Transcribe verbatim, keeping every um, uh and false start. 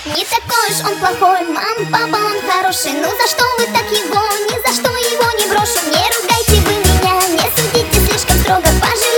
Не такой уж он плохой, мам, папа, он хороший. Ну за что вы так его, ни за что его не брошу. Не ругайте вы меня, не судите слишком строго, пожалуйста.